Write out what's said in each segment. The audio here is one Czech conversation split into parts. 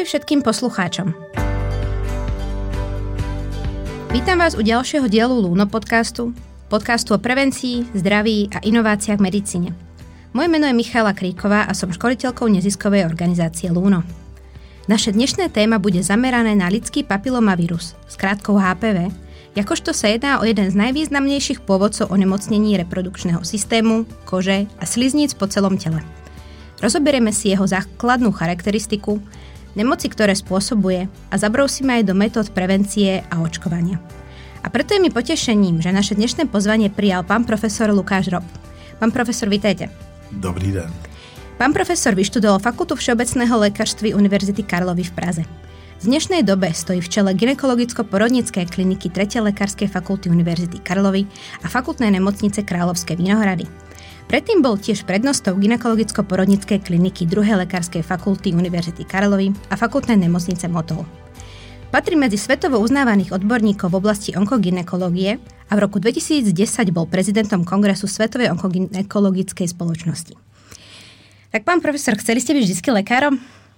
Ahoj všetkým poslucháčom. Vítam vás u ďalšieho dielu Luno podcastu o prevencii, zdraví a inováciách v medicíne. Moje meno je Michála Kríková a som školiteľkou neziskovej organizácie Luno. Naše dnešné téma bude zamerané na lidský papilomavírus, skrátkou HPV, jakožto sa jedná o jeden z najvýznamnejších pôvodcov onemocnení reprodukčného systému, kože a slizníc po celom tele. Rozoberieme si jeho základnú charakteristiku, nemoci, ktoré spôsobuje a zabrousíme aj do metód prevencie a očkovania. A preto je mi potešením, že naše dnešné pozvanie prijal pán profesor Lukáš Rob. Pán profesor, vitajte. Dobrý den. Pán profesor vyštudoval Fakultu všeobecného lékařství Univerzity Karlovy v Praze. V dnešnej dobe stojí v čele gynekologicko-porodnickej kliniky 3. lekárskej fakulty Univerzity Karlovy a fakultnej nemocnice Kráľovské Vinohrady. Predtým bol tiež prednostou gynekologicko-porodnickej kliniky 2. lekárskej fakulty Univerzity Karlovy a fakultnej nemocnice Motol. Patrí medzi svetovo uznávaných odborníkov v oblasti onkogynekológie a v roku 2010 bol prezidentom Kongresu Svetovej onkogynekologickej spoločnosti. Tak pán profesor, chceli ste byť vždycky lekárom?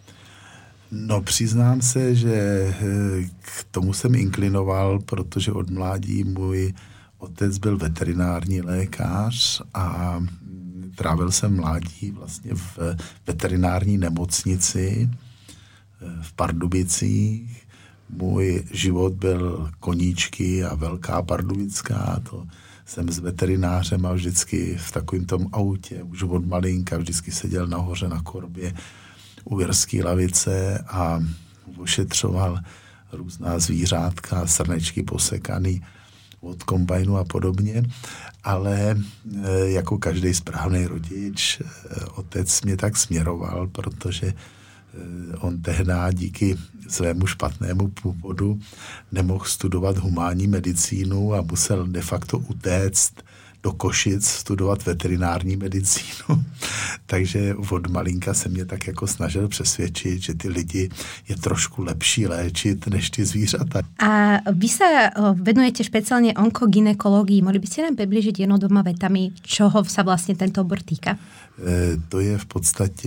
No, přiznám se, že k tomu jsem inklinoval, protože od mládí můj otec byl veterinární lékař a trávil jsem mládí vlastně v veterinární nemocnici v Pardubicích. Můj život byl koníčky a Velká Pardubická, to jsem s veterinářem a vždycky v takovém tom autě, už od malinka, vždycky seděl nahoře na korbě u Jirské lavice a ošetřoval různá zvířátka, srnečky posekaný od kombajnu a podobně, ale jako každý správný rodič, otec mě tak směroval, protože on tehdy díky svému špatnému původu nemohl studovat humánní medicínu a musel de facto utéct do Košic studovat veterinární medicínu. Takže od malinka se mě tak jako snažil přesvědčit, že ty lidi je trošku lepší léčit než ty zvířata. A vy sa venujete špeciálne onkogynekológii. Mohli by ste nám približiť jednou dvoma vetami, čoho sa vlastne tento obor týka? To je v podstatě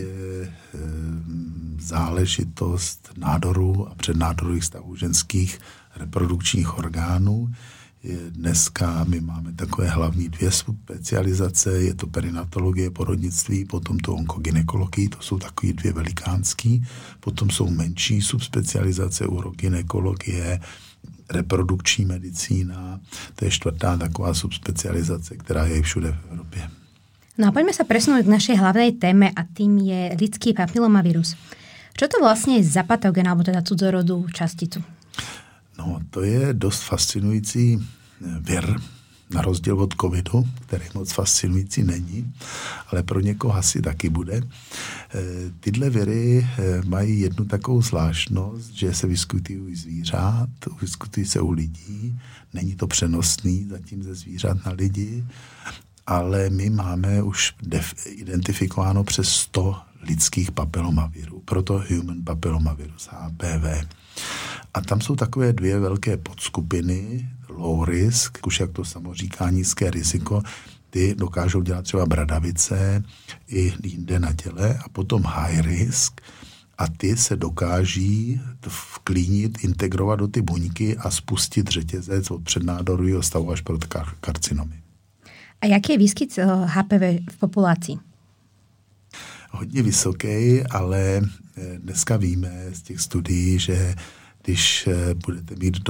záležitost nádorů a přednádorových stavů ženských reprodukčních orgánů. Dneska my máme takové hlavní dvě specializace, je to perinatologie, porodnictví, potom to onkogynekologii, to jsou takový dvě velikánský, potom jsou menší subspecializace, urogynekologie, reprodukční medicína, to je čtvrtá taková subspecializace, která je všude v Evropě. No a poďme sa presunúť k našej hlavnej téme a tým je lidský papilomavírus. Čo to vlastne je za patogen, alebo teda cudzorodú časticu? No, to je dost fascinující vir, na rozdíl od covidu, který moc fascinující není, ale pro někoho asi taky bude. Tyhle viry mají jednu takovou zvláštnost, že se vyskytují u zvířat, vyskytují se u lidí, není to přenosný zatím ze zvířat na lidi, ale my máme už identifikováno přes 100 lidských papilomavirů, proto human papillomavirus, HPV. A tam jsou takové dvě velké podskupiny, low risk, už jak to samo říká, nízké riziko, ty dokážou dělat třeba bradavice i jinde na těle, a potom high risk, a ty se dokáží vklínit, integrovat do ty buňky a spustit řetězec od přednádorového stavu až pro karcinomy. A jaký je výskyt HPV v populaci? Hodně vysoký, ale dneska víme z těch studií, že když budete mít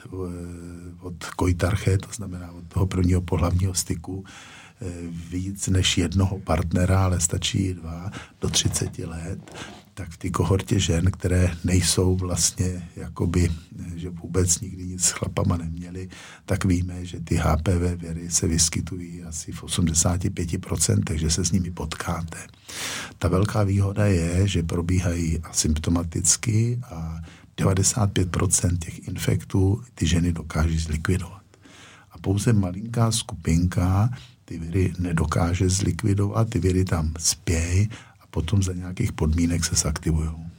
od koitarche, to znamená od toho prvního pohlavního styku, víc než jednoho partnera, ale stačí 2 do 30 let, tak v té kohortě žen, které nejsou vlastně jakoby, že vůbec nikdy nic s chlapama neměli, tak víme, že ty HPV viry se vyskytují asi v 85%, takže se s nimi potkáte. Ta velká výhoda je, že probíhají asymptomaticky a 95% těch infektů ty ženy dokáží zlikvidovat. A pouze malinká skupinka ty viry nedokáže zlikvidovat, ty viry tam spějí a potom za nějakých podmínek se zaktivují.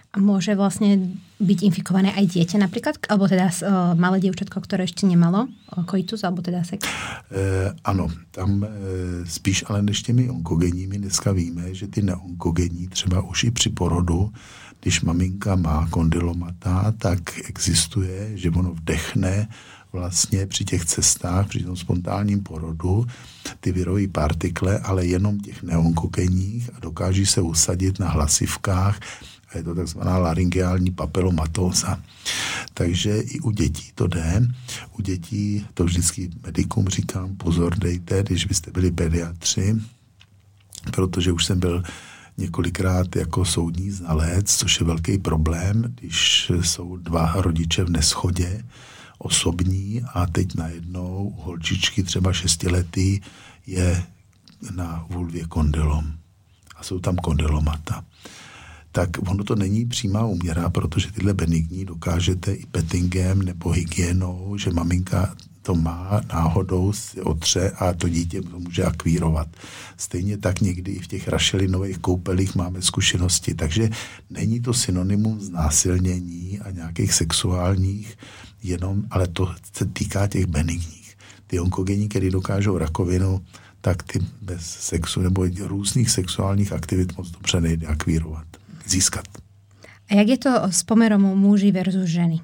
A môže vlastne byť infikované aj dieťa napríklad? Alebo teda malé dievčatko, ktoré ešte nemalo koitus, alebo teda sex? Ano, tam spíš ale než těmi onkogenními dneska víme, že ty neonkogenní třeba už i při porodu, když maminka má kondylomata, tak existuje, že ono vdechne vlastně při těch cestách, při tom spontánním porodu ty virové partikle, ale jenom těch neonkogenních a dokáží se usadit na hlasivkách a je to takzvaná laryngeální papilomatóza. Takže i u dětí to jde. U dětí to vždycky medikům říkám, pozor dejte, když byste byli pediatři, protože už jsem byl několikrát jako soudní znalec, což je velký problém, když jsou dva rodiče v neshodě osobní a teď najednou holčičky třeba 6letý je na vulvě kondylom a jsou tam kondylomata. Tak ono to není přímá úměra, protože tyhle benigní dokážete i pettingem nebo hygienou, že maminka to má, náhodou si otře a to dítě to může akvírovat. Stejně tak někdy i v těch rašelinových koupelích máme zkušenosti, takže není to synonymum znásilnění a nějakých sexuálních jenom, ale to se týká těch benigních. Ty onkogenní, které dokážou rakovinu, tak ty bez sexu nebo různých sexuálních aktivit moc dobře nejde akvírovat, získat. A jak je to s pomerom muži versus ženy?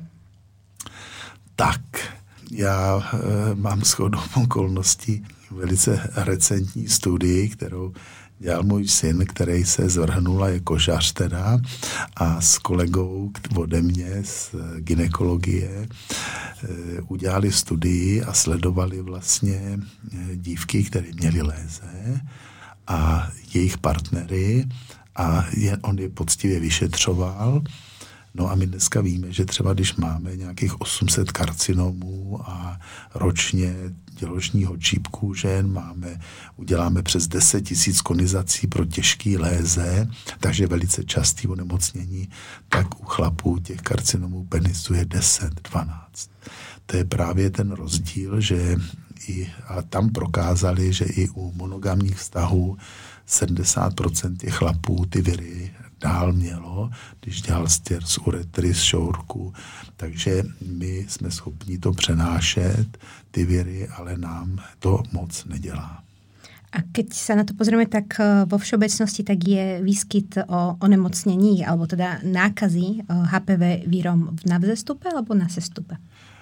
Tak, já mám shodou okolností velice recentní studii, kterou dělal můj syn, který se zvrhnul a je kožař teda a s kolegou ode mě z gynekologie udělali studii a sledovali vlastně dívky, které měly léze a jejich partnery a on je poctivě vyšetřoval. No a my dneska víme, že třeba když máme nějakých 800 karcinomů a ročně děložního čípku žen uděláme přes 10 000 konizací pro těžký léze, takže velice častý onemocnění, tak u chlapů těch karcinomů penisu je 10, 12. To je právě ten rozdíl, že a tam prokázali, že i u monogamních vztahů 70% těch chlapů ty viry dál mělo, když dělal stěr z uretry, z šourku. Takže my jsme schopni to přenášet, ty viry, ale nám to moc nedělá. A keď sa na to pozrieme, tak vo všeobecnosti tak je výskyt onemocnení alebo teda nákazy HPV vírom na vzestupe alebo na sestupe?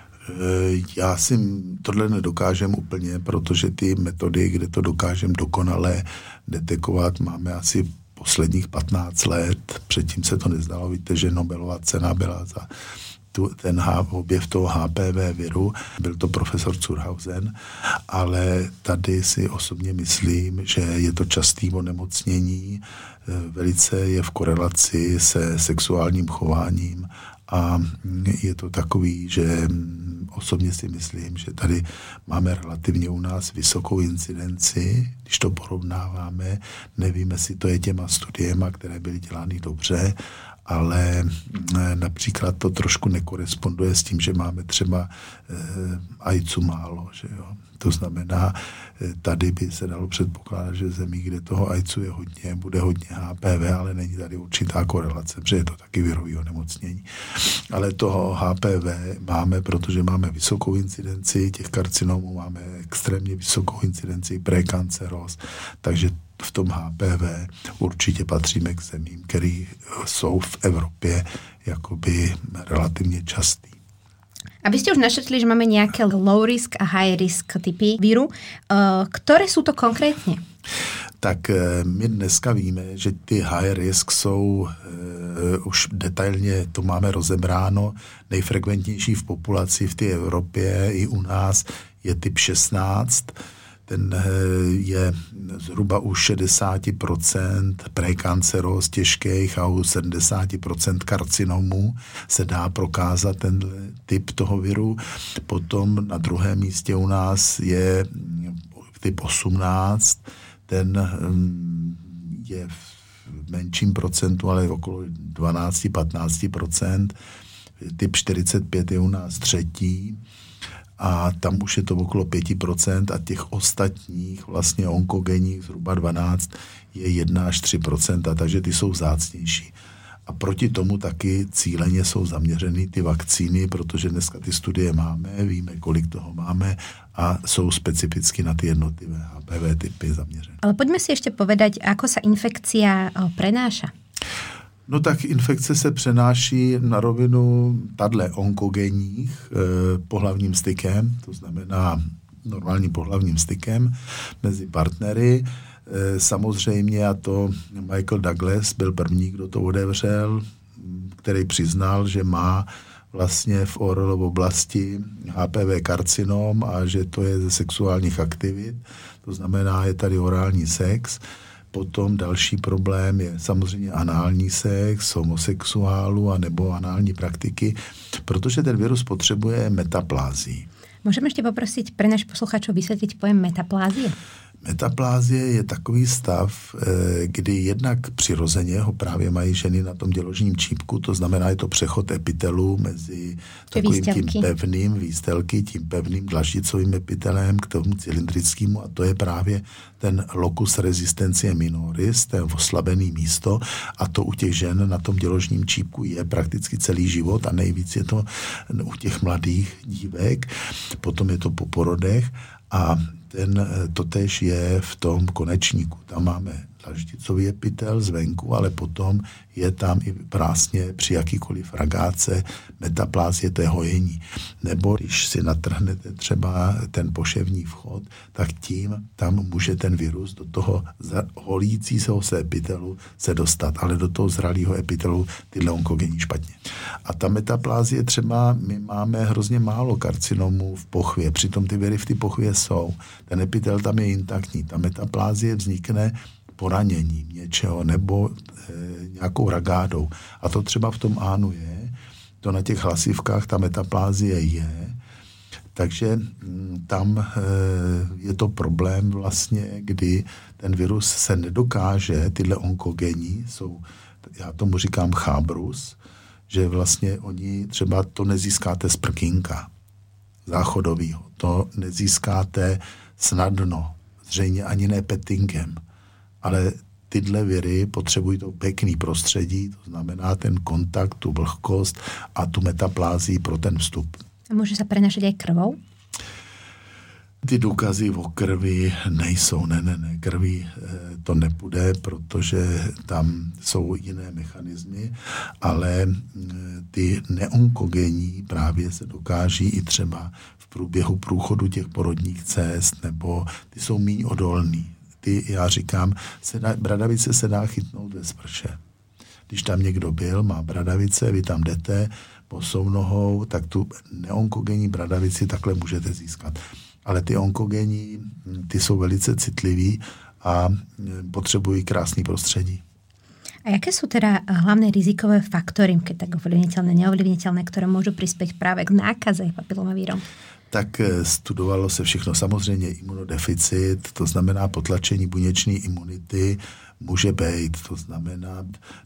Já si tohle nedokážem úplně, protože ty metody, kde to dokážem dokonale detekovat, máme asi posledních 15 let. Předtím se to nezdalo. Víte, že Nobelova cena byla za ten objev toho HPV viru. Byl to profesor Zurhausen, ale tady si osobně myslím, že je to častý onemocnění, velice je v korelaci se sexuálním chováním a je to takový, že osobně si myslím, že tady máme relativně u nás vysokou incidenci, když to porovnáváme, nevíme, jestli to je těma studiema, které byly dělány dobře, ale například to trošku nekoresponduje s tím, že máme třeba ajcu málo, že jo. To znamená, tady by se dalo předpokládat, že zemí, kde toho ajcu je hodně, bude hodně HPV, ale není tady určitá korelace, protože je to taky virový onemocnění. Ale toho HPV máme, protože máme vysokou incidenci těch karcinomů, máme extrémně vysokou incidenci prekanceróz, takže v tom HPV určitě patříme k zemím, které jsou v Evropě jakoby relativně častý. A vy ste už našetrili, že máme nejaké low risk a high risk typy víru. Ktoré sú to konkrétne? Tak my dneska víme, že ty high risk jsou už detailně, to máme rozebráno, nejfrekventnější v populaci v té Evropě i u nás je typ 16. Ten je zhruba u 60% prekanceróz těžkých a u 70% karcinomů se dá prokázat ten typ toho viru. Potom na druhém místě u nás je typ 18, ten je v menším procentu, ale okolo 12-15%. Typ 45 je u nás třetí. A tam už je to okolo 5% a těch ostatních vlastně onkogenních zhruba 12 je 1 až 3%, takže ty jsou vzácnější. A proti tomu taky cíleně jsou zaměřeny ty vakcíny, protože dneska ty studie máme, víme, kolik toho máme a jsou specificky na ty jednotlivé HPV typy zaměřené. Ale poďme si ešte povedať, ako sa infekcia prenáša. No tak infekce se přenáší na rovinu onkogenních pohlavním stykem, to znamená normálním pohlavním stykem mezi partnery. Samozřejmě, a to Michael Douglas byl první, kdo to otevřel, který přiznal, že má vlastně v oralové oblasti HPV karcinom a že to je ze sexuálních aktivit, to znamená, je tady orální sex. Potom další problém je samozřejmě anální sex, homosexuálů a nebo anální praktiky, protože ten virus potřebuje metaplázii. Môžeme ešte poprosiť pre náš posluchačov vysvetliť pojem metaplázie? Metaplázie je takový stav, kdy jednak přirozeně ho právě mají ženy na tom děložním čípku, to znamená, je to přechod epitelu mezi takovým tím pevným výstelky, tím pevným dlaždicovým epitelem k tomu cylindrickému a to je právě ten locus resistencie minoris, ten oslabený místo a to u těch žen na tom děložním čípku je prakticky celý život a nejvíc je to u těch mladých dívek, potom je to po porodech a totéž je v tom konečníku. Tam máme dlaždicový epitel zvenku, ale potom je tam i prásně při jakýkoliv ragáce metaplázie, to je hojení. Nebo když si natrhnete třeba ten poševní vchod, tak tím tam může ten virus do toho holícího se epitelu se dostat, ale do toho zralého epitelu tyhle onkogení špatně. A ta metaplázie třeba, my máme hrozně málo karcinomů v pochvě, přitom ty viry v té pochvě jsou. Ten epitel tam je intaktní. Ta metaplázie vznikne poraněním něčeho nebo nějakou ragádou. A to třeba v tom ánu je, to na těch hlasivkách ta metaplázie je, takže tam je to problém vlastně, kdy ten virus se nedokáže, tyhle onkogení jsou, já tomu říkám chábrus, že vlastně oni třeba to nezískáte z prkínka záchodovýho, to nezískáte snadno, zřejmě ani ne pettingem, ale tyhle viry potřebují to pěkný prostředí, to znamená ten kontakt, tu vlhkost a tu metaplázii pro ten vstup. A může se prenášet aj krvou? Ty důkazy o krvi nejsou, ne, krví to nepůjde, protože tam jsou jiné mechanismy, ale ty neonkogenní právě se dokáží i třeba v průběhu průchodu těch porodních cest, nebo ty jsou míň odolný. Já říkám, bradavice se dá chytnout ve sprše. Když tam někdo byl, má bradavice, vy tam jdete bosou nohou, tak tu neonkogenní bradavici takhle můžete získat. Ale ty onkogenní, ty jsou velice citliví a potřebují krásný prostředí. A jaké sú teda hlavné rizikové faktory, keď tak ovlivniteľné, neovlivniteľné, ktoré môžu prispieť práve k nákaze papilomavírom? Tak studovalo se všechno. Samozřejmě imunodeficit, to znamená potlačení buněčné imunity, může být, to znamená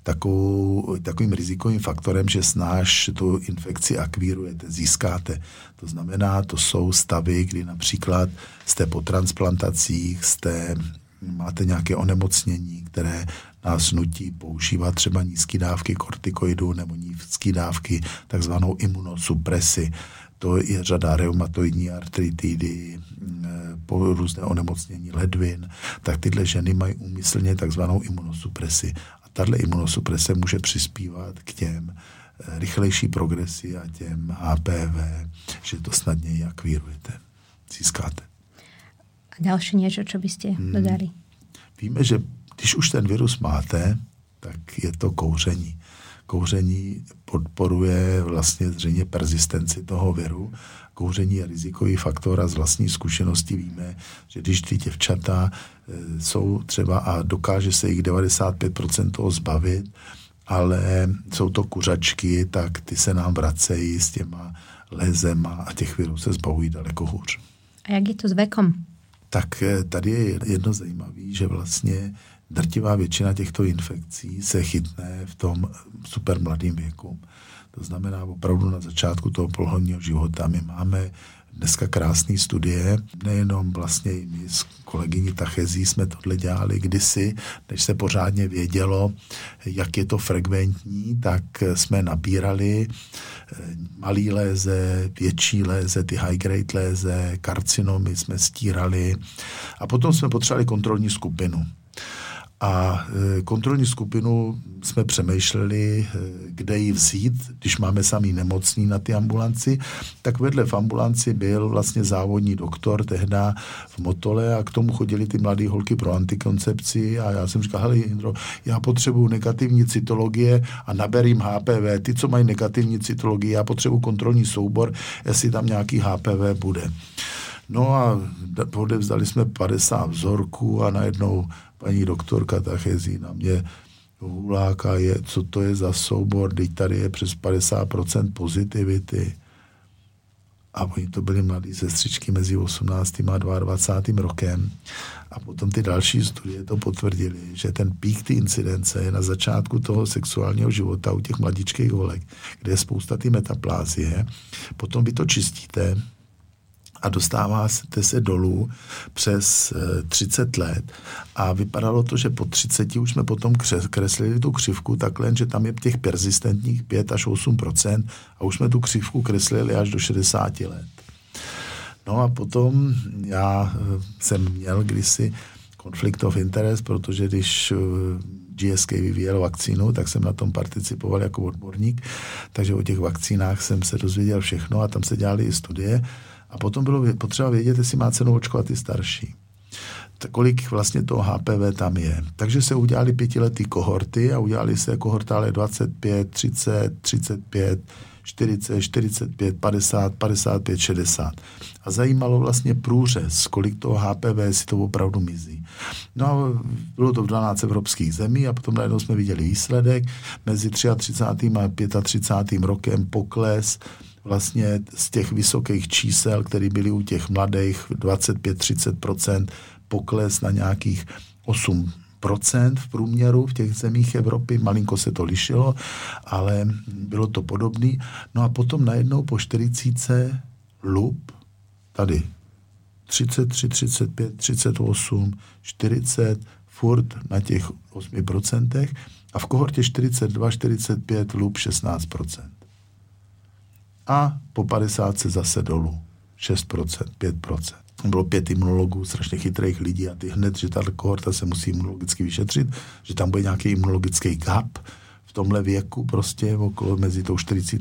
takovým rizikovým faktorem, že snáš tu infekci akvírujete, získáte. To znamená, to jsou stavy, kdy například jste po transplantacích, máte nějaké onemocnění, které nás nutí používat třeba nízké dávky kortikoidů nebo nízké dávky takzvanou imunosupresi. To je řada reumatoidní artritidy, po různé onemocnění ledvin, tak tyhle ženy mají úmyslně takzvanou imunosupresi. A tahle imunosuprese může přispívat k těm rychlejší progresi a těm HPV, že to snadněji akvírujete, získáte. A další něco, co byste dodali? Víme, že když už ten virus máte, tak je to kouření. Kouření podporuje vlastně zřejmě persistenci toho viru. Kouření je rizikový faktor a z vlastní zkušenosti víme, že když ty děvčata jsou třeba a dokáže se jich 95% toho zbavit, ale jsou to kuřačky, tak ty se nám vracejí s těma lézema a těch virů se zbavují daleko hůř. A jak je to s vekom? Tak tady je jedno zajímavé, že vlastně drtivá většina těchto infekcí se chytne v tom super mladém věku. To znamená opravdu na začátku toho pohlavního života. My máme dneska krásné studie, nejenom vlastně i my s kolegyní Tachezí jsme tohle dělali kdysi, než se pořádně vědělo, jak je to frekventní, tak jsme nabírali malý léze, větší léze, ty high grade léze, karcinomy jsme stírali a potom jsme potřebovali kontrolní skupinu. A kontrolní skupinu jsme přemýšleli, kde ji vzít, když máme samý nemocný na ty ambulanci, tak vedle v ambulanci byl vlastně závodní doktor tehda v Motole a k tomu chodili ty mladé holky pro antikoncepci a já jsem říkal, hele Jindro, já potřebuju negativní cytologie a naberím HPV, ty, co mají negativní cytologii, já potřebuju kontrolní soubor, jestli tam nějaký HPV bude. No a odevzdali jsme 50 vzorků a najednou paní doktorka Tachezí na mě huláka, co to je za soubor, teď tady je přes 50% pozitivity. A oni to byly mladí sestřičky mezi 18. a 22. rokem. A potom ty další studie to potvrdily, že ten pík ty incidence je na začátku toho sexuálního života u těch mladičkých holek, kde je spousta ty metaplázie. Potom vy to čistíte a dostáváte se dolů přes 30 let a vypadalo to, že po 30 už jsme potom kreslili tu křivku takhle, že tam je těch persistentních 5 až 8% a už jsme tu křivku kreslili až do 60 let. No a potom já jsem měl kdysi conflict of interest, protože když GSK vyvíjel vakcínu, tak jsem na tom participoval jako odborník, takže o těch vakcínách jsem se dozvěděl všechno a tam se dělaly i studie. A potom bylo potřeba vědět, jestli má cenu očkovat i starší. Kolik vlastně toho HPV tam je. Takže se udělali 5letý kohorty a udělali se kohortále 25, 30, 35, 40, 45, 50, 55, 60. A zajímalo vlastně průřez, kolik toho HPV si to opravdu mizí. No a bylo to v 12 evropských zemí a potom najednou jsme viděli výsledek. Mezi 33. a 35. rokem pokles vlastně z těch vysokých čísel, které byly u těch mladých 25-30%, pokles na nějakých 8% v průměru v těch zemích Evropy. Malinko se to lišilo, ale bylo to podobný. No a potom najednou po 40 lup, tady 33, 35, 38, 40, furt na těch 8% a v kohortě 42, 45 lup 16%. A po 50 se zase dolů. 6%, 5%. Bylo 5 imunologů, strašně chytrých lidí a ty hned, že ta kohorta se musí imunologicky vyšetřit, že tam bude nějaký imunologický gap v tomhle věku prostě okolo mezi tou 40,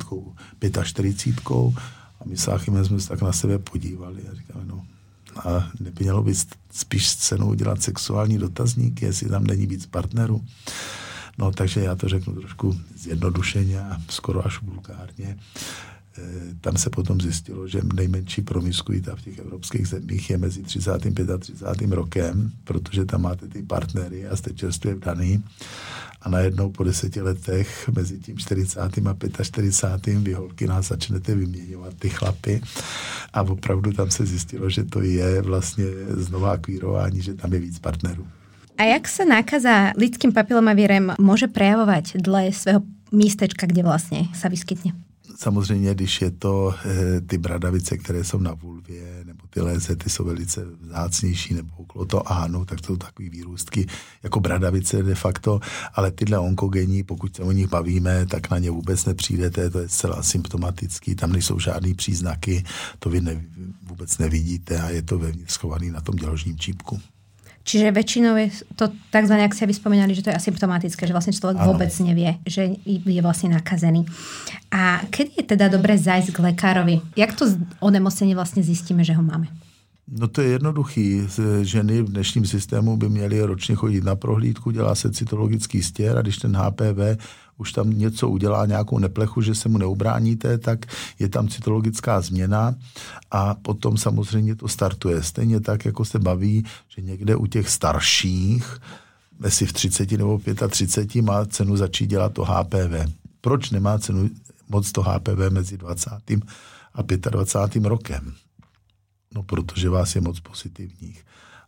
45 a my s Achimem jsme se tak na sebe podívali a říkáme, no a nemělo by spíš s cenou dělat sexuální dotazník, jestli tam není víc partnerů. No takže já to řeknu trošku zjednodušeně a skoro až vulgárně. Tam se potom zjistilo, že nejmenší promiskuita v těch evropských zemích je mezi 35 a 30. rokem, protože tam máte ty partnery a jste čerstvě vdaný a najednou po 10 letech mezi tím 40. a 45. vy holky nás začnete vyměňovat ty chlapy a opravdu tam se zjistilo, že to je vlastně znova akvírování, že tam je víc partnerů. A jak sa nákaza lidským papilomavírem môže prejavovať dle svého místečka, kde vlastne sa vyskytne? Samozřejmě, když je to ty bradavice, které jsou na vulvě, nebo ty léze, ty jsou velice vzácnější, nebo okolo toho ánu, tak to jsou takový výrůstky jako bradavice de facto, ale tyhle onkogenní, pokud se o nich bavíme, tak na ně vůbec nepřijdete, to je zcela symptomatický, tam nejsou žádný příznaky, to vy vůbec nevidíte a je to vevnitř schovaný na tom děložním čípku. Čiže väčšinou je to takzvané, ak si vyspomínali, že to je asymptomatické, že vlastne človek vôbec nevie, že je vlastne nakazený. A kedy je teda dobré zájsť k lekárovi? Jak to onemocnenie vlastne zistíme, že ho máme? No to je jednoduchý. Ženy v dnešním systému by měly ročně chodit na prohlídku, dělá se cytologický stěr a když ten HPV už tam něco udělá, nějakou neplechu, že se mu neubráníte, tak je tam cytologická změna a potom samozřejmě to startuje. Stejně tak, jako se baví, že někde u těch starších, jestli v 30 nebo 35 má cenu začít dělat to HPV. Proč nemá cenu moc to HPV mezi 20. a 25. rokem? No, protože vás je moc pozitivních.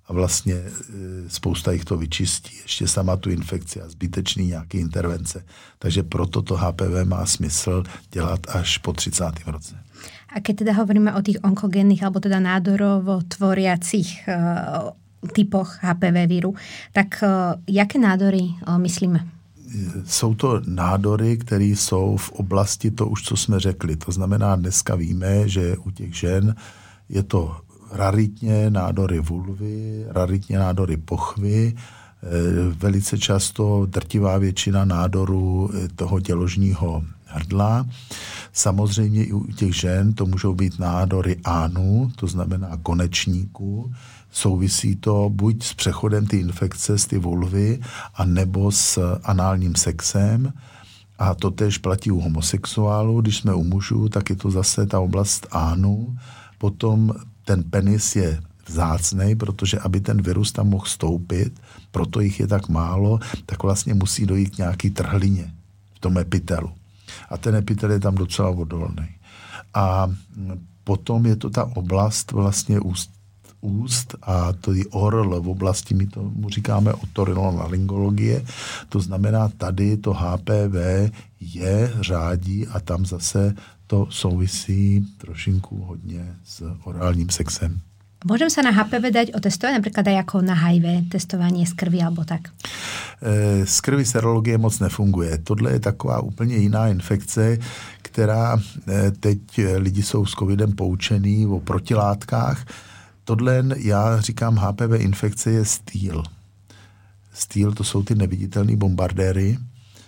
a vlastně spousta jich to vyčistí. Ještě sama tu infekci a zbytečný nějaké intervence. Takže proto to HPV má smysl dělat až po 30. roce. A keď teda hovoríme o tých onkogénnych alebo teda nádorovo tvoriacich typoch HPV víru, tak jaké nádory myslíme? Jsou to nádory, které jsou v oblasti to už, co jsme řekli. To znamená, dneska víme, že u těch žen je to raritně nádory vulvy, raritně nádory pochvy, velice často drtivá většina nádorů toho děložního hrdla. Samozřejmě i u těch žen to můžou být nádory ánu, to znamená konečníků. Souvisí to buď s přechodem ty infekce z ty vulvy, anebo s análním sexem. A to též platí u homosexuálů. Když jsme u mužů, tak je to zase ta oblast ánu. Potom ten penis je vzácnej, protože aby ten virus tam mohl stoupit, proto jich je tak málo, tak vlastně musí dojít k nějaký trhlině v tom epitelu. A ten epitel je tam docela odolný. A potom je to ta oblast vlastně úst a to je ORL v oblasti, my tomu říkáme otorinolaryngologie, to znamená tady to HPV je řádí a tam zase to souvisí trošinku hodně s orálním sexem. Môžem sa na HPV dať otestovať napríklad aj ako na HIV, testovanie z krvi alebo tak? Z krvi serologie moc nefunguje. Tohle je taková úplně jiná infekce, která teď lidi jsou s covidem poučený o protilátkách. Tohle, já říkám, HPV infekce je stýl. Stýl, to jsou ty neviditelné bombardéry,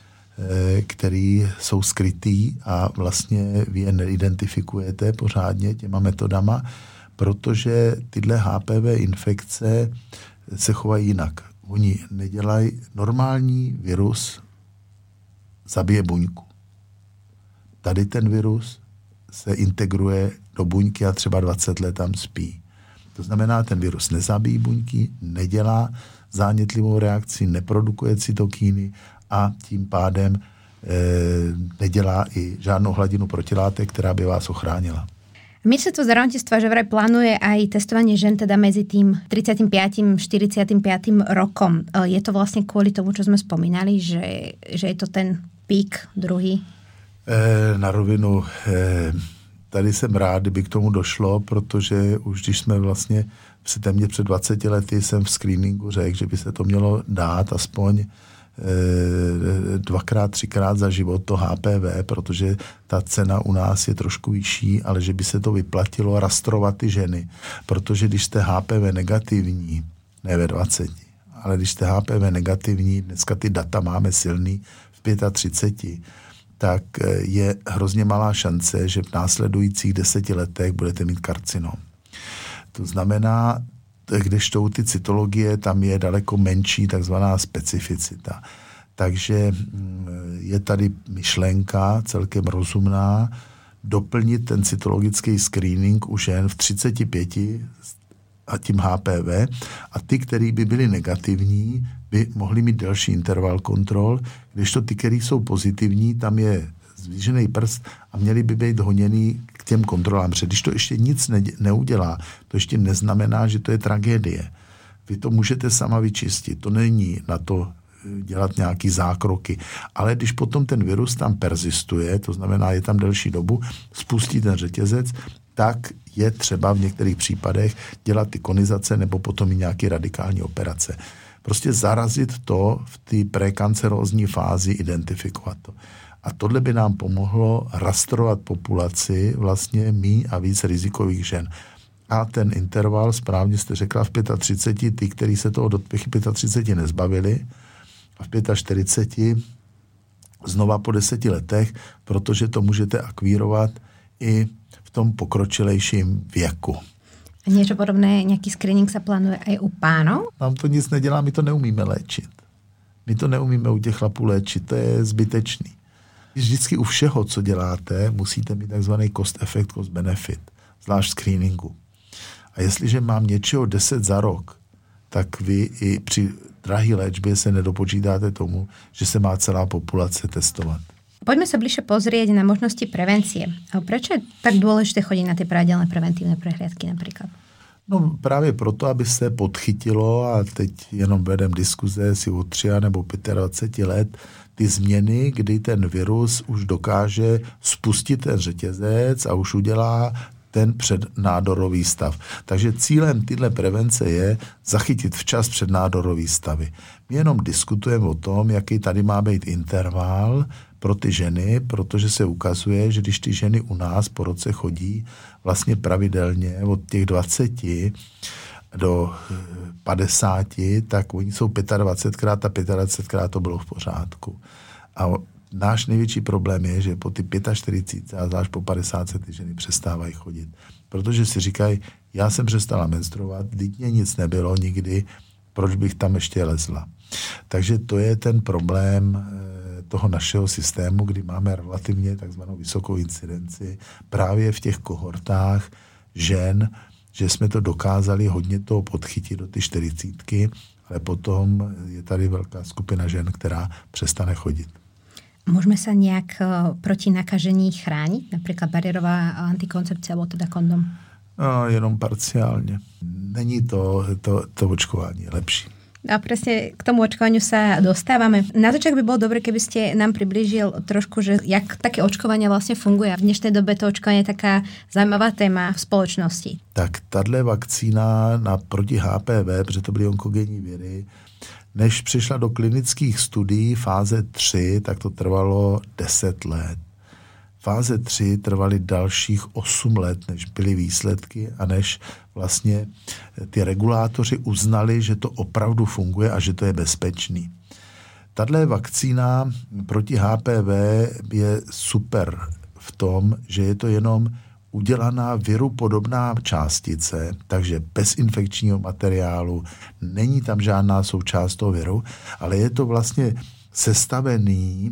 který jsou skrytý a vlastně vy je neidentifikujete pořádně těma metodama, protože tyhle HPV infekce se chovají jinak. Oni nedělají, normální virus zabije buňku. Tady ten virus se integruje do buňky a třeba 20 let tam spí. To znamená, ten virus nezabíjí buňky, nedělá zánětlivou reakci, neprodukuje cytokíny a tím pádem nedělá i žádnou hladinu protilátek, která by vás ochránila. Ministerstvo zdravotníctva že vraj plánuje aj testovanie žen teda medzi tým 35. 45. rokom. Je to vlastne kvôli tomu, čo sme spomínali, že je to ten pík druhý? Na rovinu, tady jsem rád, kdyby k tomu došlo, protože už když jsme vlastně téměř před 20 lety jsem v screeningu řekl, že by se to mělo dát aspoň 2x, 3x za život to HPV, protože ta cena u nás je trošku vyšší, ale že by se to vyplatilo rastrovat ty ženy. Protože když jste HPV negativní, ne ve 20, ale když jste HPV negativní, dneska ty data máme silný v 35, tak je hrozně malá šance, že v následujících 10 letech budete mít karcinom. To znamená, kdežto ty cytologie, tam je daleko menší takzvaná specificita. Takže je tady myšlenka celkem rozumná doplnit ten cytologický screening u žen v 35 a tím HPV a ty, který by byli negativní, by mohli mít delší interval kontrol, kdežto ty, který jsou pozitivní, tam je zvýšený prst a měli by být honěný k těm kontrolám. Protože když to ještě nic neudělá, to ještě neznamená, že to je tragédie. Vy to můžete sama vyčistit. To není na to dělat nějaký zákroky. Ale když potom ten virus tam persistuje, to znamená, je tam delší dobu, spustí ten řetězec, tak je třeba v některých případech dělat ty konizace nebo potom i nějaké radikální operace. Prostě zarazit to v té prekancerózní fázi, identifikovat to. A tohle by nám pomohlo rastrovat populaci vlastně míň a víc rizikových žen. A ten interval, správně jste řekla, v 35, ty, kteří se toho do 35 nezbavili, a v 45 znova po 10 letech, protože to můžete akvírovat i v tom pokročilejším věku. A niečo podobné, nějaký screening se plánuje aj u pánov? Nám to nic nedělá, my to neumíme léčit. My to neumíme u těch chlapů léčit, to je zbytečný. Vždycky u všeho, co děláte, musíte mít takzvaný cost effect, cost benefit, zvlášť screeningu. A jestliže mám něčeho 10 za rok, tak vy i při drahé léčbě se nedopočítáte tomu, že se má celá populace testovat. Poďme sa bližšie pozrieť na možnosti prevencie. A prečo je tak dôležité chodiť na tie pravidelné preventívne prehliadky napríklad? No právě proto, aby se podchytilo, a teď jenom vedem diskuze si od 3 nebo 25 let, ty změny, kdy ten virus už dokáže spustit ten řetězec a už udělá ten přednádorový stav. Takže cílem tyhle prevence je zachytit včas přednádorový stavy. My jenom diskutujeme o tom, jaký tady má být interval pro ty ženy, protože se ukazuje, že když ty ženy u nás po roce chodí vlastně pravidelně od těch 20 do 50, tak oni jsou 25krát a 25krát to bylo v pořádku. A náš největší problém je, že po ty 45 a zvlášť po 50 ty ženy přestávají chodit. Protože si říkají, já jsem přestala menstruovat, vždyť mě nic nebylo nikdy, proč bych tam ještě lezla. Takže to je ten problém toho našeho systému, kdy máme relativně takzvanou vysokou incidenci právě v těch kohortách žen, že jsme to dokázali hodně toho podchytit do ty 40, ale potom je tady velká skupina žen, která přestane chodit. Môžeme sa nejak proti nakažení chrániť? Napríklad bariérová antikoncepcia alebo teda kondom? No, jenom parciálne. Není to očkování lepší. A presne k tomu očkovaniu sa dostávame. Na začiatok by bolo dobre, keby ste nám priblížil trošku, že jak také očkovanie vlastne funguje. V dnešnej dobe to očkovanie je taká zaujímavá téma v spoločnosti. Tak tahle vakcína proti HPV, protože to byly onkogenní viry, než přišla do klinických studií fáze 3, tak to trvalo 10 let. Fáze 3 trvaly dalších 8 let, než byly výsledky a než vlastně ty regulátoři uznali, že to opravdu funguje a že to je bezpečný. Tato vakcína proti HPV je super v tom, že je to jenom udělaná virupodobná částice, takže bez infekčního materiálu, není tam žádná součást toho viru, ale je to vlastně sestavený,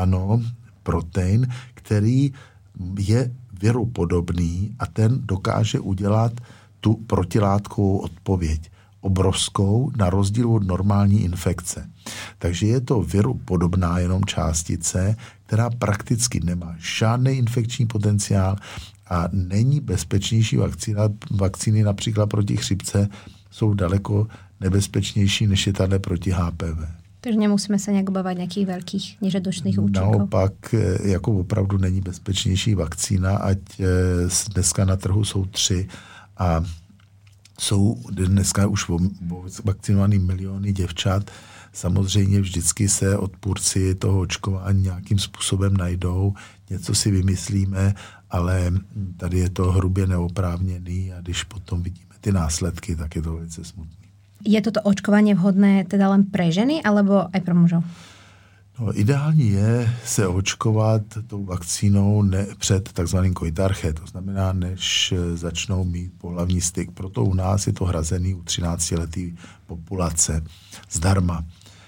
protein, který je virupodobný a ten dokáže udělat tu protilátkovou odpověď. Obrovskou, na rozdíl od normální infekce. Takže je to virupodobná jenom částice, která prakticky nemá žádný infekční potenciál a není bezpečnější vakcíny například proti chřipce jsou daleko nebezpečnější, než je tady proti HPV. Takže nemusíme se nějak obávat nějakých velkých nežadočných účinků. Naopak, jako opravdu není bezpečnější vakcína, ať dneska na trhu jsou 3 a jsou dneska už vakcinovaný miliony děvčat. Samozřejmě vždycky se odpůrci toho očkování nějakým způsobem najdou, něco si vymyslíme, ale tady je to hrubě neoprávněný a když potom vidíme ty následky, tak je to velice smutné. Je toto očkovanie vhodné teda len pre ženy alebo aj pre mužov? No, ideální je se očkovat tou vakcínou před takzvaným koitarché, to znamená, než začnou mít pohlavní styk. Proto u nás je to hrazený u 13letý populace zdarma.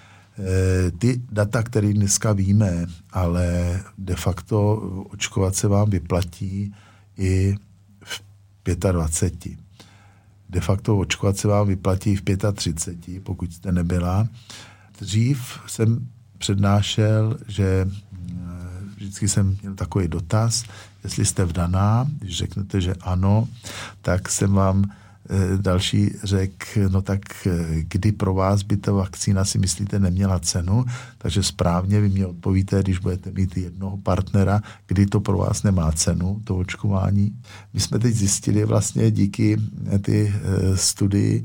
Ty data, které dneska víme, ale de facto očkovat se vám vyplatí i v 25. De facto očkovat se vám vyplatí v 35, pokud jste nebyla. Dřív jsem přednášel, že vždycky jsem měl takový dotaz, jestli jste vdaná, když řeknete, že ano, tak jsem vám další řekl, no tak kdy pro vás by ta vakcína si myslíte neměla cenu, takže správně vy mě odpovíte, když budete mít jednoho partnera, kdy to pro vás nemá cenu, to očkování. My jsme teď zjistili vlastně díky ty studii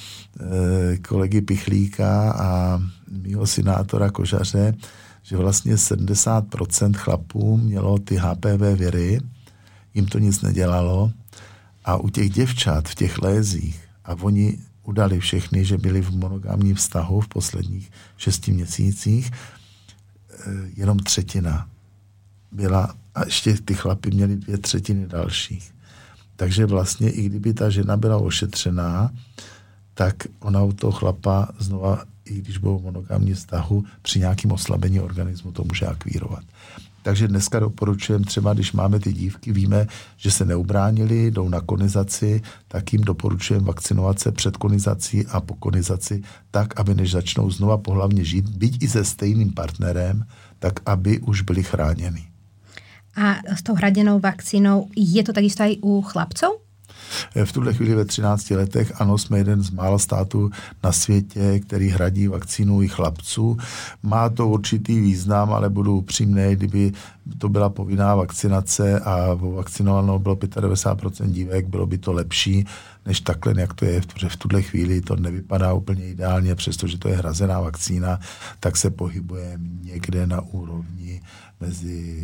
kolegy Pichlíka a mýho senátora Kožaře, že vlastně 70% chlapů mělo ty HPV viry, jim to nic nedělalo a u těch děvčat v těch lézích, a oni udali všechny, že byli v monogamním vztahu v posledních 6 měsících, jenom 1/3 byla, a ještě ty chlapy měli 2/3 dalších. Takže vlastně i kdyby ta žena byla ošetřená, tak ona u toho chlapa znova, i když byl v monogamním vztahu, při nějakém oslabení organismu to může akvírovat. Takže dneska doporučujeme třeba, když máme ty dívky, víme, že se neubránili, jdou na konizaci, tak jim doporučujeme vakcinovat se před konizací a po konizaci tak, aby než začnou znova pohlavně žít, byť i se stejným partnerem, tak aby už byli chráněni. A s tou hradenou vakcínou je to takisto aj u chlapcov? V tuhle chvíli ve 13 letech, ano, jsme jeden z mála států na světě, který hradí vakcínu i chlapců. Má to určitý význam, ale budu upřímný, kdyby to byla povinná vakcinace a vakcinováno bylo 95% dívek, bylo by to lepší, než takhle, jak to je, protože v tuhle chvíli to nevypadá úplně ideálně, přestože to je hrazená vakcína, tak se pohybujeme někde na úrovni mezi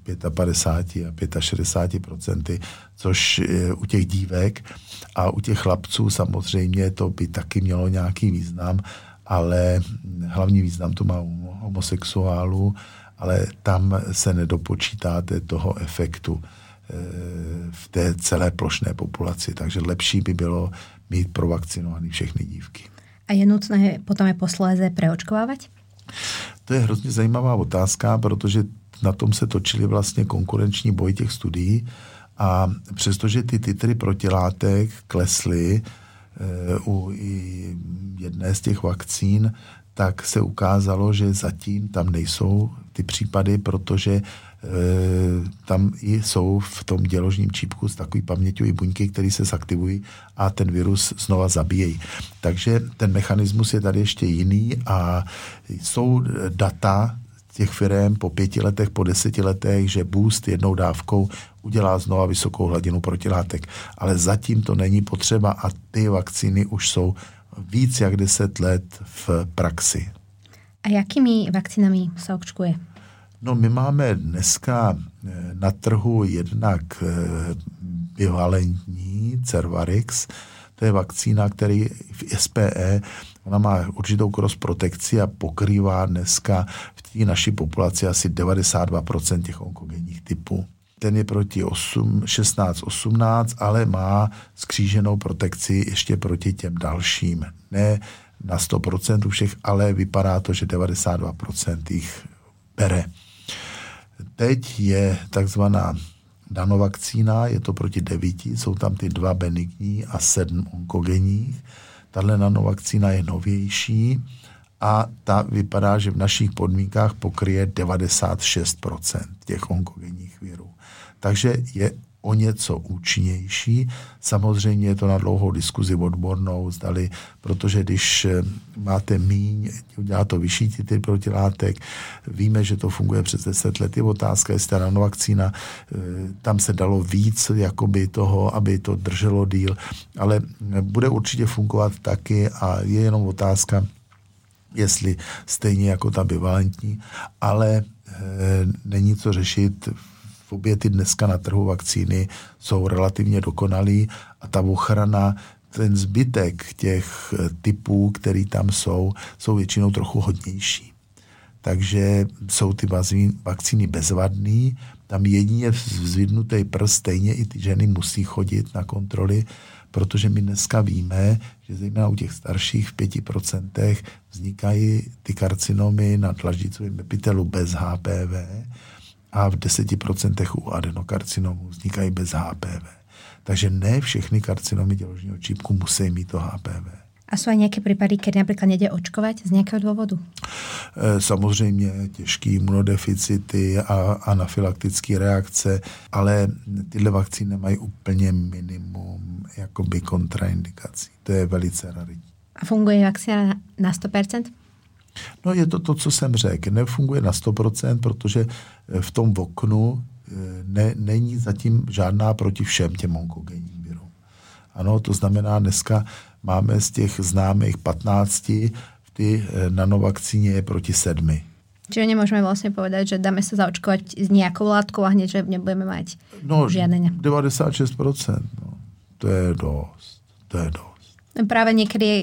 55 a 65%, což u těch dívek a u těch chlapců samozřejmě to by taky mělo nějaký význam, ale hlavní význam to má u homosexuálů, ale tam se nedopočítáte toho efektu v té celé plošné populaci. Takže lepší by bylo mít provakcinovaný všechny dívky. A je nutné potom je posléze preočkovávat? To je hrozně zajímavá otázka, protože na tom se točili vlastně konkurenční boj těch studií a přestože ty titry protilátek klesly u jedné z těch vakcín, tak se ukázalo, že zatím tam nejsou ty případy, protože tam jsou v tom děložním čípku takový paměťové buňky, které se zaktivují a ten virus znova zabíjejí. Takže ten mechanismus je tady ještě jiný a jsou data těch firem po 5 letech, po 10 letech, že boost jednou dávkou udělá znova vysokou hladinu protilátek. Ale zatím to není potřeba a ty vakcíny už jsou víc jak 10 let v praxi. A jakými vakcínami se očkuje? No, my máme dneska na trhu jednak bivalentní Cervarix, to je vakcína, který v SPE, ona má určitou cross-protekci a pokrývá dneska v té naší populaci asi 92% těch onkogenních typů. Ten je proti 16-18, ale má skříženou protekci ještě proti těm dalším. Ne na 100% u všech, ale vypadá to, že 92% jich bere. Teď je takzvaná nanovakcína, je to proti 9, jsou tam ty 2 benigní a 7 onkogenních. Tahle nanovakcína je novější a ta vypadá, že v našich podmínkách pokryje 96% těch onkogenních virů. Takže je o něco účinnější. Samozřejmě je to na dlouhou diskuzi odbornou, zdali, protože když máte míň, udělá to vyšší titry protilátek, víme, že to funguje přes 10 let. Je otázka, jestli ta nanovakcína, tam se dalo víc jakoby toho, aby to drželo díl, ale bude určitě fungovat taky a je jenom otázka, jestli stejně jako ta bivalentní, ale není co řešit. Obě ty dneska na trhu vakcíny jsou relativně dokonalý a ta ochrana, ten zbytek těch typů, který tam jsou většinou trochu hodnější. Takže jsou ty vakcíny bezvadný, tam jedině vzvidnutý prst, stejně i ty ženy musí chodit na kontroly, protože my dneska víme, že zejména u těch starších v 5% vznikají ty karcinomy na dlaždicovém epitelu bez HPV, a v 10% u adenokarcinomů vznikají bez HPV. Takže ne všechny karcinomy děložního čípku musí mít to HPV. A jsou nějaké případy, kdy například nejde očkovat z nějakého důvodu? Samozřejmě těžké imunodeficity a anafylaktické reakce, ale tyhle vakcíny mají úplně minimum jakoby kontraindikací. To je velice raritní. A funguje vakcína na 100%? No je to, co jsem řekl. Nefunguje na 100%, protože v tom oknu není zatím žádná proti všem těm onkogenním virům. Ano, to znamená, dneska máme z těch známých 15, v ty nanovakcíně je proti 7. Čiže nemůžeme vlastně povedať, že dáme se zaočkovat s nějakou látkou a hned, že nebudeme mít žádné. 96%. No. To je dost. Práve niekedy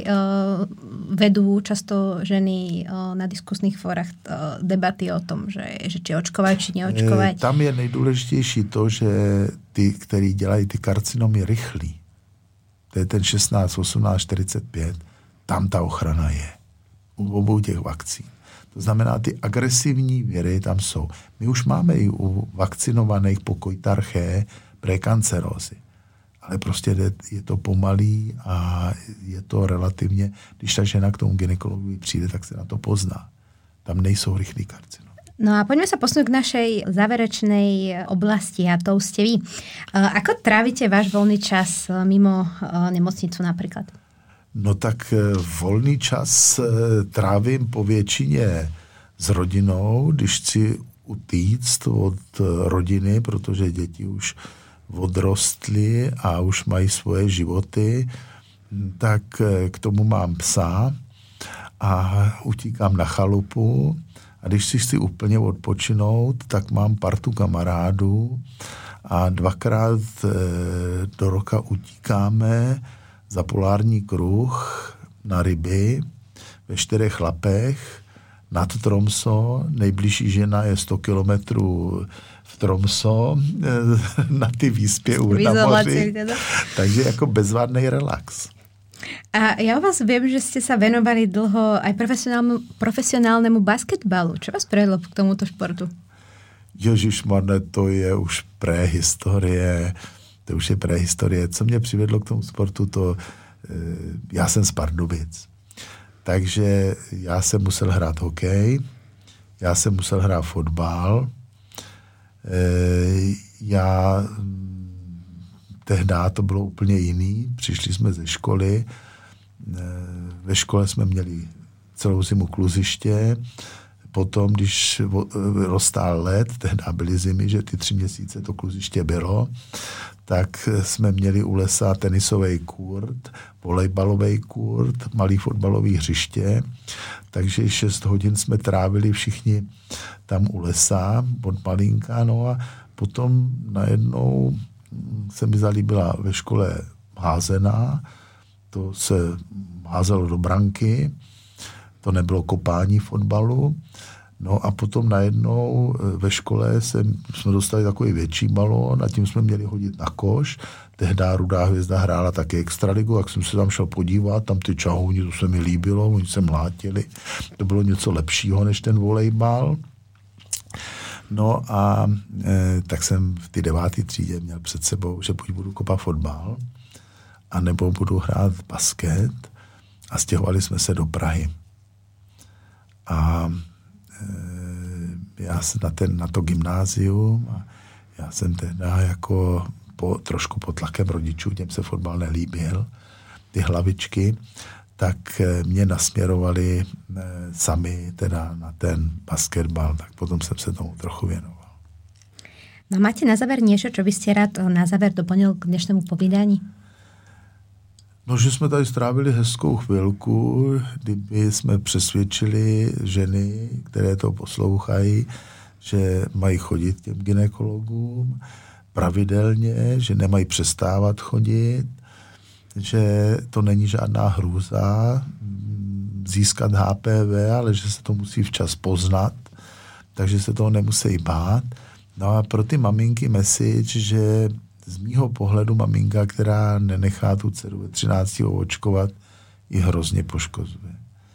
vedú často ženy na diskusných fórach debaty o tom, že či očkovať, či neočkovať. Tam je nejdůležitější to, že ty, který dělají ty karcinomy rychlý, to je ten 16, 18, 45, tam ta ochrana je. U obou těch vakcín. To znamená, ty agresivní viry tam jsou. My už máme i u vakcinovaných po koitarché prekancerózy. Ale prostě je to pomalý a je to relativně, když ta žena k tomu gynekologovi přijde, tak se na to pozná. Tam nejsou rychlý karcinomy. No a poďme sa posunúť k našej záverečnej oblasti a tou ste vy. Ako trávite váš voľný čas mimo nemocnicu napríklad? No tak volný čas trávím po většině s rodinou, když chci utíct od rodiny, protože děti už odrostly a už mají svoje životy, tak k tomu mám psa a utíkám na chalupu. A když si chci úplně odpočinout, tak mám partu kamarádů a 2krát do roka utíkáme za polární kruh na ryby ve 4 chlapech nad Tromso. Nejbližší žena je 100 kilometrů v Tromso na ty výspě na moři. Takže jako bezvadný relax. A ja o vás viem, že ste sa venovali dlho aj profesionálnemu basketbalu. Čo vás privedlo k tomuto športu? Ježišmarne, to je už prehistorie. To už je prehistorie. Co mě přivedlo k tomu sportu, já jsem z Pardubic. Takže já jsem musel hrát hokej, já jsem musel hrát fotbal. Tehdy to bylo úplně jiný. Přišli jsme ze školy. Ve škole jsme měli celou zimu kluziště. Potom, když roztál led, tehdy byly zimy, že ty 3 měsíce to kluziště bylo, tak jsme měli u lesa tenisový kurt, volejbalový kurt, malý fotbalový hřiště. Takže 6 hodin jsme trávili všichni tam u lesa od malinka. No a potom najednou se mi zalíbila ve škole házená, to se házelo do branky, to nebylo kopání fotbalu. No a potom najednou ve škole jsme dostali takový větší balón a tím jsme měli hodit na koš. Tehdy Rudá hvězda hrála taky extraligu, jak jsem se tam šel podívat, tam ty čahouni, to se mi líbilo, oni se mlátili. To bylo něco lepšího než ten volejbal. No a tak jsem v té 9. třídě měl před sebou, že buď budu kopat fotbal, anebo budu hrát basket a stěhovali jsme se do Prahy. A já jsem na to gymnázium a já jsem teda jako trošku pod tlakem rodičů, těm se fotbal nelíbil, ty hlavičky, tak mě nasměrovali sami teda na ten basketbal, tak potom jsem se tomu trochu věnoval. No máte na záver niečo, čo by ste rád na záver doplnil k dnešnému povídání? No, že jsme tady strávili hezkou chvilku, kdyby jsme přesvědčili ženy, které to poslouchají, že mají chodit těm gynekologům pravidelně, že nemají přestávat chodit, že to není žádná hrůza získat HPV, ale že se to musí včas poznat, takže se toho nemusí bát. No a pro ty maminky message, že z mýho pohledu maminka, která nenechá tu dceru ve 13 očkovat, ji hrozně poškozuje.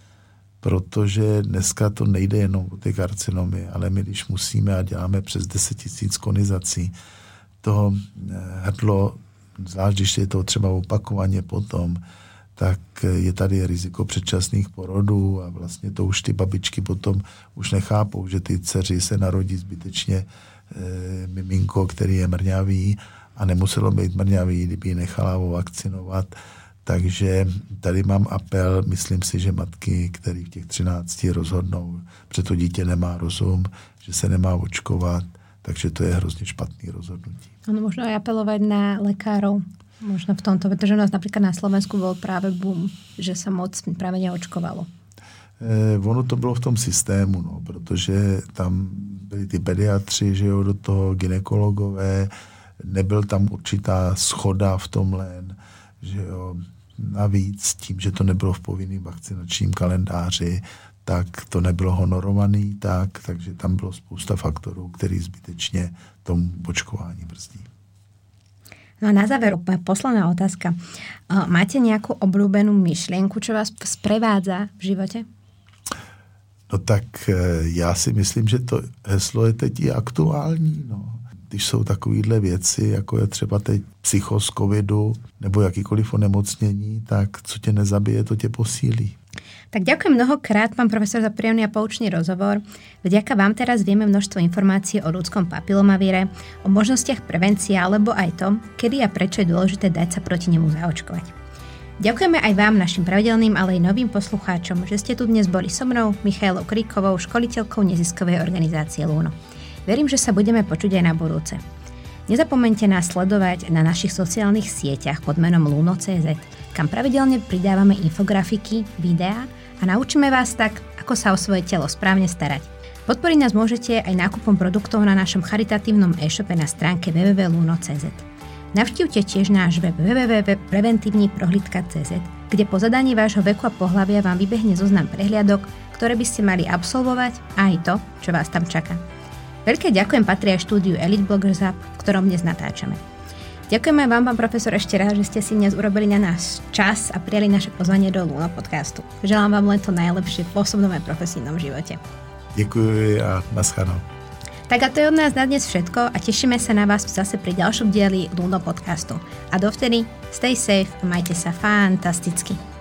Protože dneska to nejde jenom o ty karcinomy, ale my, když musíme a děláme přes 10 000 konizací, to hrdlo, zvlášť když je to třeba opakovaně potom, tak je tady riziko předčasných porodů a vlastně to už ty babičky potom už nechápou, že ty dceři se narodí zbytečně miminko, který je mrňavý a nemuselo být mrňavý, kdyby ji nechala ovakcinovat. Takže tady mám apel, myslím si, že matky, který v těch 13 rozhodnou, protože to dítě nemá rozum, že se nemá očkovat, takže to je hrozně špatný rozhodnutí. Ono možno aj apelovať na lekárov, možno v tomto, pretože u nás napríklad na Slovensku bol práve boom, že sa moc práve neočkovalo. Ono to bylo v tom systému, no, protože tam byli ty pediatři, že jo, do toho gynekologové, nebyl tam určitá schoda v tomhle, že jo, navíc tím, že to nebylo v povinném vakcinačním kalendáři, tak to nebylo honorovaný, takže tam bylo spousta faktorů, který zbytečně tomu očkování brzdí. No a na záver posledná otázka. Máte nejakú obľúbenú myšlienku, čo vás sprevádza v živote? No tak já si myslím, že to heslo je teď i aktuální, no. Když jsou takovýhle věci, jako je třeba teď psychos covidu nebo jakýkoliv onemocnění, tak co tě nezabije, to tě posílí. Tak ďakujem mnohokrát, pán profesor, za príjemný a poučný rozhovor. Vďaka vám teraz vieme množstvo informácií o ľudskom papilomavíre, o možnostiach prevencie alebo aj to, kedy a prečo je dôležité dať sa proti nemu zaočkovať. Ďakujeme aj vám, našim pravidelným, ale aj novým poslucháčom, že ste tu dnes boli so mnou, Michailou Kríkovou, školiteľkou neziskovej organizácie LUNO. Verím, že sa budeme počuť aj na budúce. Nezapomeňte nás sledovať na našich sociálnych sieťach pod menom LUNO.cz, kam pravidelne pridávame infografiky, videá a naučíme vás tak, ako sa o svoje telo správne starať. Podporiť nás môžete aj nákupom produktov na našom charitatívnom e-shope na stránke www.luno.cz. Navštívte tiež náš web www.preventívniprohlídka.cz, kde po zadaní vášho veku a pohlavia vám vybehne zoznam prehliadok, ktoré by ste mali absolvovať a aj to, čo vás tam čaká. Veľké ďakujem patrí aj štúdiu Elite Bloggers Hub, v ktorom dnes natáčame. Ďakujeme vám, pán profesor, ešte raz, že ste si dnes urobili na nás čas a prijali naše pozvanie do LUNO podcastu. Želám vám len to najlepšie v osobnom a profesijnom živote. Ďakujem a naschledanou. Tak a to je od nás na dnes všetko a tešíme sa na vás zase pri ďalšom dieli LUNO podcastu. A dovtedy stay safe a majte sa fantasticky.